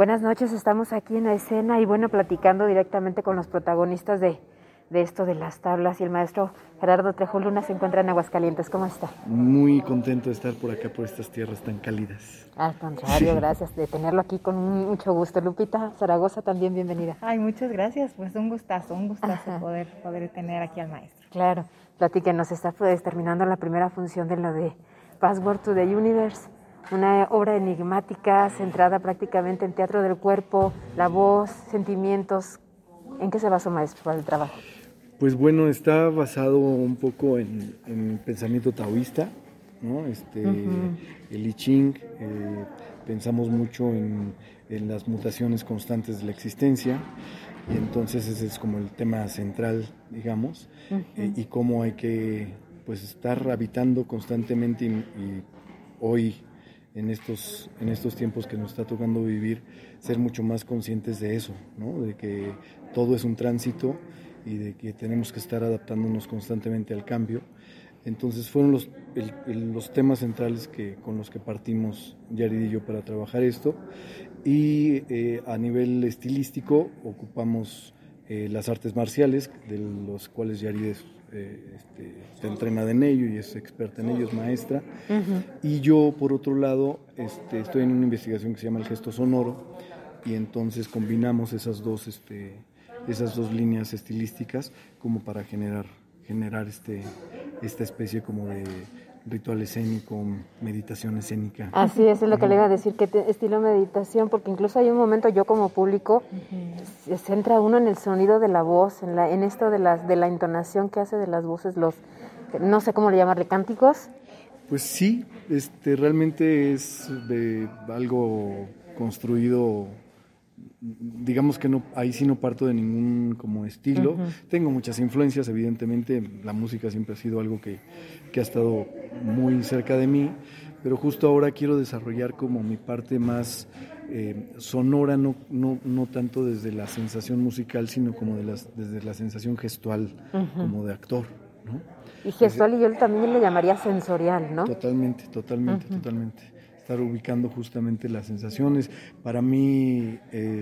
Buenas noches, estamos aquí en la escena y bueno, platicando directamente con los protagonistas de esto de las tablas, y el maestro Gerardo Trejo Luna se encuentra en Aguascalientes. ¿Cómo está? Muy contento de estar por acá, por estas tierras tan cálidas. Al contrario, gracias de tenerlo aquí con mucho gusto. Lupita Zaragoza, también bienvenida. Ay, muchas gracias, pues un gustazo poder tener aquí al maestro. Claro, platíquenos, está terminando la primera función de lo de Password to the Universe, una obra enigmática centrada prácticamente en teatro del cuerpo, la voz, sentimientos. ¿En qué se basó, maestro, para el trabajo? Pues bueno, está basado un poco en el pensamiento taoísta, ¿no? El I Ching, pensamos mucho en las mutaciones constantes de la existencia, y entonces ese es como el tema central, digamos, y cómo hay que pues estar habitando constantemente y hoy en estos tiempos que nos está tocando vivir, ser mucho más conscientes de eso, ¿no? De que todo es un tránsito y de que tenemos que estar adaptándonos constantemente al cambio. Entonces fueron los temas centrales con los que partimos Yarid y yo para trabajar esto, y a nivel estilístico ocupamos las artes marciales, de los cuales Yarid está entrenada en ello y es experta en ello, es maestra. Y yo, por otro lado, estoy en una investigación que se llama el gesto sonoro, y entonces combinamos esas dos líneas estilísticas como para generar esta especie como de ritual escénico, meditación escénica. Así es lo que le iba a decir, que estilo meditación, porque incluso hay un momento yo como público, se centra uno en el sonido de la voz, en esto de la entonación que hace de las voces, no sé cómo le llamarle, cánticos. Pues sí, realmente es de algo construido. Digamos que no, ahí sí no parto de ningún como estilo. Tengo muchas influencias, evidentemente, la música siempre ha sido algo que ha estado muy cerca de mí, pero justo ahora quiero desarrollar como mi parte más sonora, no tanto desde la sensación musical, sino como desde la sensación gestual, como de actor, ¿no? Y gestual, y yo también le llamaría sensorial, ¿no? Totalmente. Estar ubicando justamente las sensaciones. Para mí,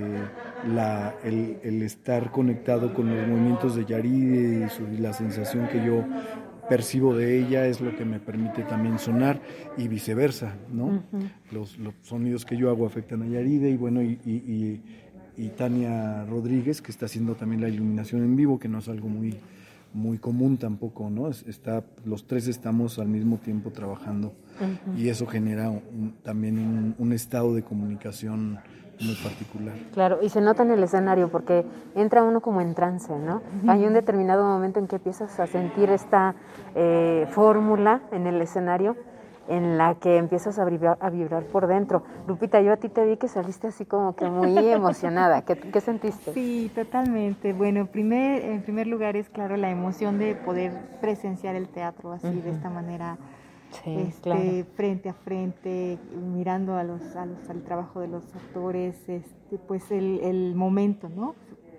el estar conectado con los movimientos de Yaride y la sensación que yo percibo de ella es lo que me permite también sonar, y viceversa, ¿no? Los sonidos que yo hago afectan a Yaride, y bueno, y Tania Rodríguez, que está haciendo también la iluminación en vivo, que no es algo muy común tampoco, ¿no? Los tres estamos al mismo tiempo trabajando, y eso genera también un estado de comunicación muy particular. Claro, y se nota en el escenario porque entra uno como en trance, ¿no? Hay un determinado momento en que empiezas a sentir esta fórmula en el escenario, en la que empiezas a vibrar por dentro. Lupita, yo a ti te vi que saliste así como que muy emocionada. ¿Qué sentiste? Sí, totalmente. Bueno, en primer lugar es claro la emoción de poder presenciar el teatro así, de esta manera, sí, claro, frente a frente, mirando al trabajo de los actores, pues el momento, ¿no?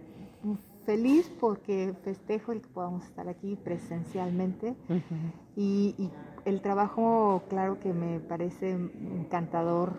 Feliz porque festejo el que podamos estar aquí presencialmente, y el trabajo, claro que me parece encantador,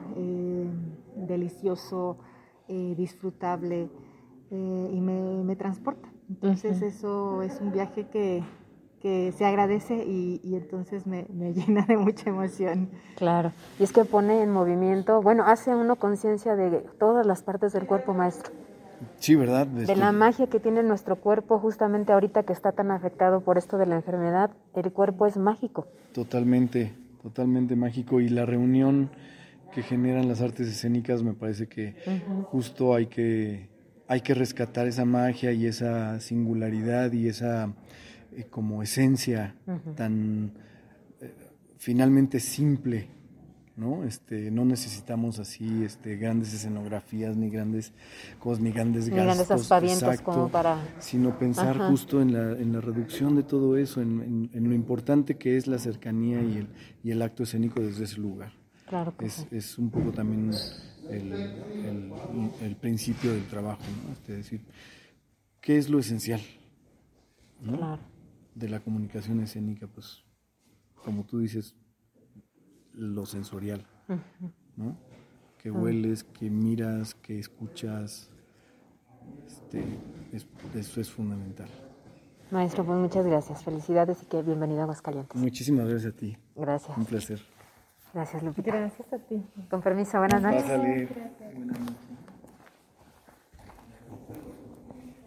delicioso, disfrutable, y me transporta. Entonces eso es un viaje que se agradece, y entonces me llena de mucha emoción. Claro, y es que pone en movimiento, bueno, hace uno conciencia de todas las partes del cuerpo, maestro. Sí, ¿verdad? De la magia que tiene nuestro cuerpo, justamente ahorita que está tan afectado por esto de la enfermedad, el cuerpo es mágico. Totalmente mágico, y la reunión que generan las artes escénicas me parece que justo hay que rescatar esa magia y esa singularidad y esa como esencia tan finalmente simple, ¿no? No necesitamos así grandes escenografías, ni grandes cosas, ni grandes gastos, grandes aspavientos como para... sino pensar justo en la reducción de todo eso, en lo importante que es la cercanía y el acto escénico desde ese lugar. Claro que sí. Es un poco también el principio del trabajo, ¿no? Es decir, ¿qué es lo esencial, ¿no? Claro. De la comunicación escénica? Pues, como tú dices, lo sensorial, ¿no? que hueles, que miras, que escuchas. Eso es fundamental. Maestro, pues muchas gracias. Felicidades y que bienvenido a Aguascalientes. Muchísimas gracias a ti. Gracias. Un placer. Gracias, Lupita. Gracias a ti. Con permiso, buenas noches. Pásale. Buenas noches.